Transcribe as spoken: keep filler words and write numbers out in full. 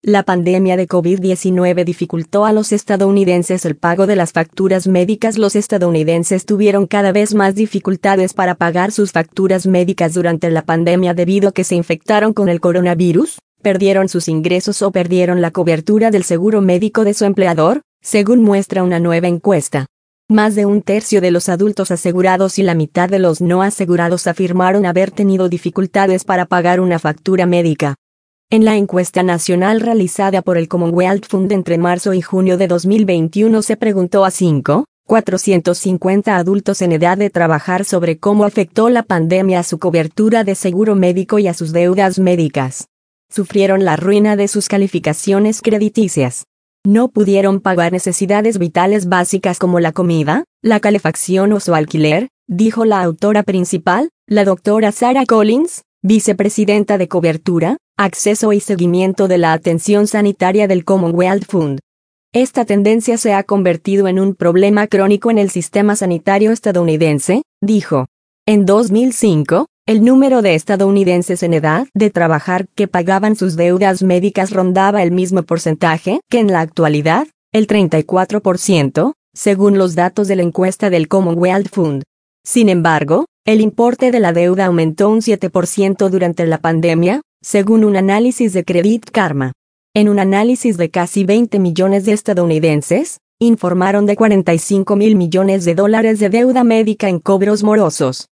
La pandemia de COVID diecinueve dificultó a los estadounidenses el pago de las facturas médicas. Los estadounidenses tuvieron cada vez más dificultades para pagar sus facturas médicas durante la pandemia debido a que se infectaron con el coronavirus, perdieron sus ingresos o perdieron la cobertura del seguro médico de su empleador, según muestra una nueva encuesta. Más de un tercio de los adultos asegurados y la mitad de los no asegurados afirmaron haber tenido dificultades para pagar una factura médica. En la encuesta nacional realizada por el Commonwealth Fund entre marzo y junio de dos mil veintiuno se preguntó a cinco mil cuatrocientos cincuenta adultos en edad de trabajar sobre cómo afectó la pandemia a su cobertura de seguro médico y a sus deudas médicas. Sufrieron la ruina de sus calificaciones crediticias. No pudieron pagar necesidades vitales básicas como la comida, la calefacción o su alquiler, dijo la autora principal, la doctora Sarah Collins, vicepresidenta de cobertura, acceso y seguimiento de la atención sanitaria del Commonwealth Fund. Esta tendencia se ha convertido en un problema crónico en el sistema sanitario estadounidense, dijo. En dos mil cinco, el número de estadounidenses en edad de trabajar que pagaban sus deudas médicas rondaba el mismo porcentaje que en la actualidad, el treinta y cuatro por ciento, según los datos de la encuesta del Commonwealth Fund. Sin embargo, el importe de la deuda aumentó un siete por ciento durante la pandemia, según un análisis de Credit Karma. En un análisis de casi veinte millones de estadounidenses, informaron de cuarenta y cinco mil millones de dólares de deuda médica en cobros morosos.